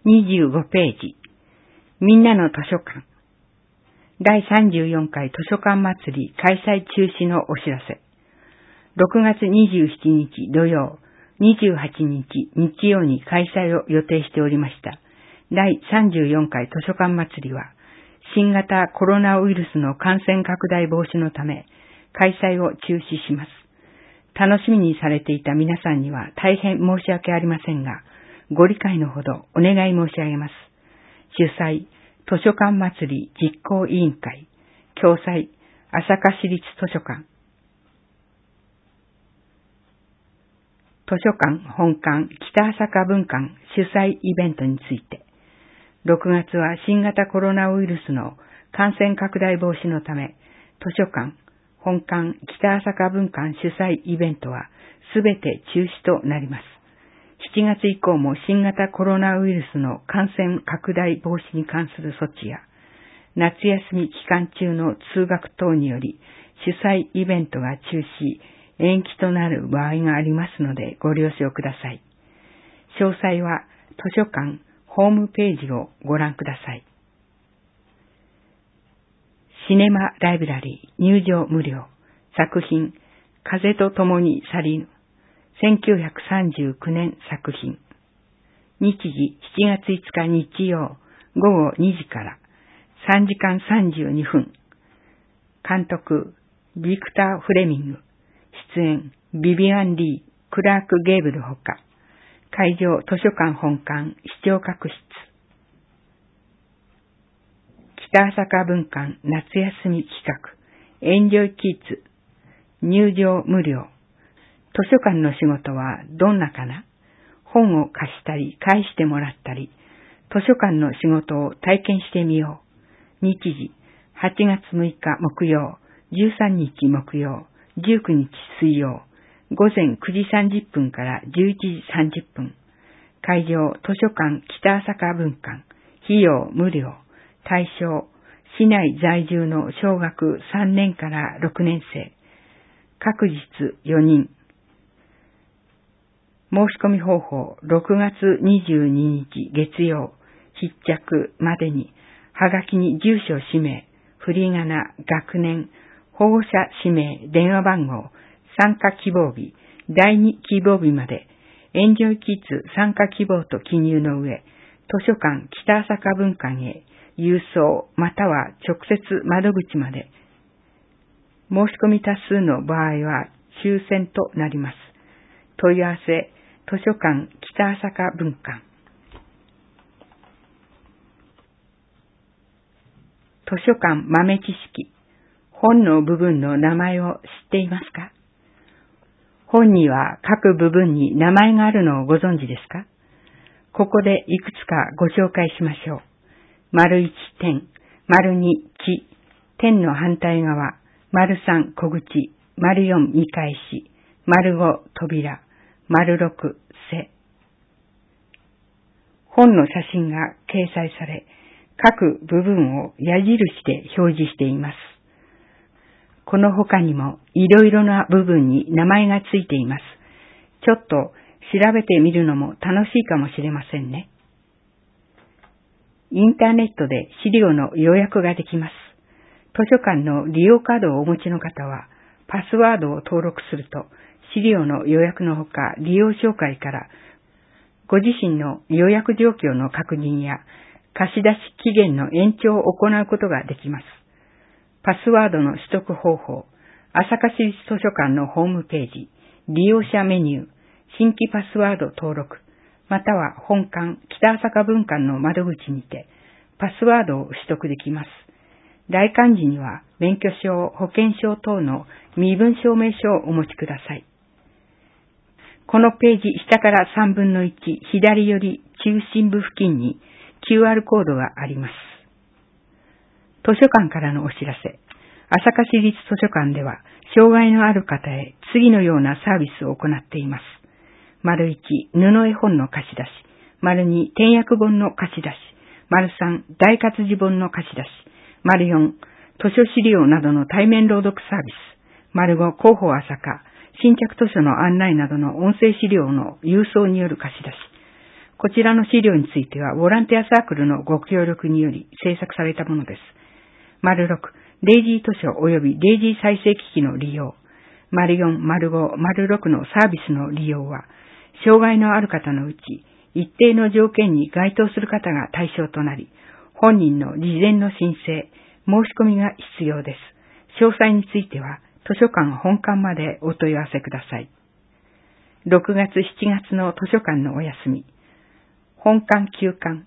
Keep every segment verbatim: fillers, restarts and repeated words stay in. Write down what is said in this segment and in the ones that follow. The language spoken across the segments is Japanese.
にじゅうごページ。みんなの図書館。だいさんじゅうよんかい図書館祭り開催中止のお知らせ。ろくがつにじゅうしちにち土曜、にじゅうはちにち日曜に開催を予定しておりました。だいさんじゅうよんかい図書館祭りは、新型コロナウイルスの感染拡大防止のため、開催を中止します。楽しみにされていた皆さんには大変申し訳ありませんが、ご理解のほどお願い申し上げます。主催、図書館祭り実行委員会、共催、朝霞市立図書館。図書館本館北朝霞分館主催イベントについて、ろくがつは新型コロナウイルスの感染拡大防止のため、図書館本館北朝霞分館主催イベントはすべて中止となります。しちがつ以降も新型コロナウイルスの感染拡大防止に関する措置や、夏休み期間中の通学等により主催イベントが中止、延期となる場合がありますのでご了承ください。詳細は図書館ホームページをご覧ください。シネマライブラリー入場無料。作品、風と共に去りぬ。せんきゅうひゃくさんじゅうきゅうねん作品。日時しちがついつか日曜ごごにじからさんじかんさんじゅうにふん。監督、ビクター・フレミング。出演、ビビアン・リー、クラーク・ゲーブルほか。会場、図書館本館、視聴覚室。北朝霞分館夏休み企画、エンジョイキッズ。入場無料。図書館の仕事はどんなかな？本を貸したり返してもらったり、図書館の仕事を体験してみよう。日時、はちがつむいか木曜、じゅうさんにち木曜、じゅうくにち水曜、ごぜんくじさんじゅっぷんからじゅういちじさんじゅっぷん。会場、図書館北朝霞分館。費用無料。対象、市内在住の小学さんねんからろくねんせい。各日よにん。申し込み方法、ろくがつにじゅうににち月曜、必着までに、はがきに住所氏名、振り仮名、学年、保護者氏名、電話番号、参加希望日、だいに希望日まで、エンジョイキッズ参加希望と記入の上、図書館北朝霞分館へ郵送または直接窓口まで、申し込み多数の場合は抽選となります。問い合わせ、図書館北朝霞分館。図書館豆知識。本の部分の名前を知っていますか？本には各部分に名前があるのをご存知ですか？ここでいくつかご紹介しましょう。丸いち点、丸に地、点の反対側、丸さん小口、丸よん見返し、丸ご扉、丸ろく背。本の写真が掲載され、各部分を矢印で表示しています。この他にもいろいろな部分に名前がついています。ちょっと調べてみるのも楽しいかもしれませんね。インターネットで資料の予約ができます。図書館の利用カードをお持ちの方は、パスワードを登録すると、資料の予約のほか利用紹介から、ご自身の予約状況の確認や、貸し出し期限の延長を行うことができます。パスワードの取得方法、朝霞市立図書館のホームページ、利用者メニュー、新規パスワード登録、または本館北朝霞分館の窓口にて、パスワードを取得できます。来館時には、免許証、保険証等の身分証明書をお持ちください。このページ下からさんぶんのいち、左より中心部付近に キューアール コードがあります。図書館からのお知らせ。朝霞市立図書館では、障害のある方へ次のようなサービスを行っています。丸いち、布絵本の貸し出し。丸に、点訳本の貸し出し。丸さん、大活字本の貸し出し。丸よん、図書資料などの対面朗読サービス。丸ご、広報朝霞、新着図書の案内などの音声資料の郵送による貸し出し。 こちらの資料については、ボランティアサークルのご協力により制作されたものです。丸ろく、デイジー図書及びデイジー再生機器の利用。丸よん、丸ご、丸ろくのサービスの利用は、障害のある方のうち、一定の条件に該当する方が対象となり、本人の事前の申請、申し込みが必要です。詳細については、図書館本館までお問い合わせください。ろくがつ、しちがつの図書館のお休み。本館休館。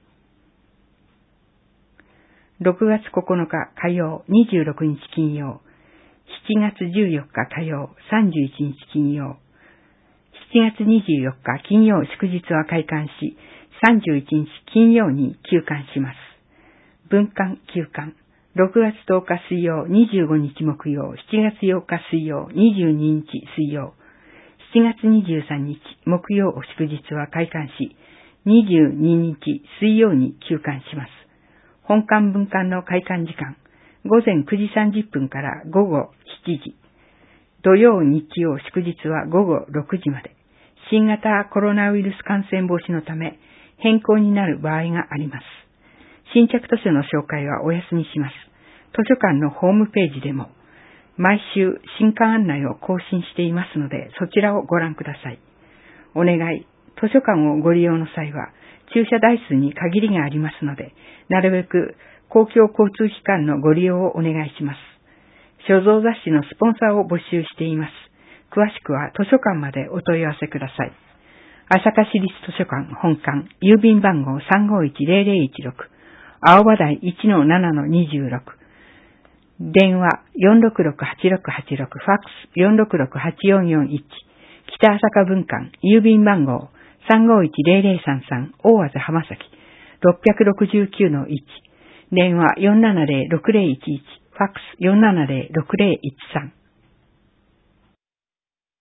ろくがつここのか火曜、にじゅうろくにち金曜。しちがつじゅうよっか火曜、さんじゅういちにち金曜。しちがつにじゅうよっか金曜祝日は開館し、さんじゅういちにち金曜に休館します。文館休館。ろくがつとおか水曜、にじゅうごにち木曜、しちがつようか水曜、にじゅうににち水曜。しちがつにじゅうさんにち木曜祝日は開館し、にじゅうににち水曜に休館します。本館文館の開館時間、ごぜんくじさんじゅっぷんからごごしちじ。土曜日曜祝日はごごろくじまで。新型コロナウイルス感染防止のため変更になる場合があります。新着図書の紹介はお休みします。図書館のホームページでも毎週新刊案内を更新していますので、そちらをご覧ください。お願い。図書館をご利用の際は駐車台数に限りがありますので、なるべく公共交通機関のご利用をお願いします。所蔵雑誌のスポンサーを募集しています。詳しくは図書館までお問い合わせください。朝霞市立図書館本館、郵便番号 さんごいちゼロゼロいちろく、青葉台 いちのななのにじゅうろく、電話 よんろくろくはちろくはちろく、ファックス よんろくろくはちよんよんいち、北朝霞文館、郵便番号 さんごいちゼロゼロさんさん、大字浜崎 ろっぴゃくろくじゅうきゅうのいち、電話 よんななゼロろくゼロいちいち、ファックス よんななゼロろくゼロいちさん。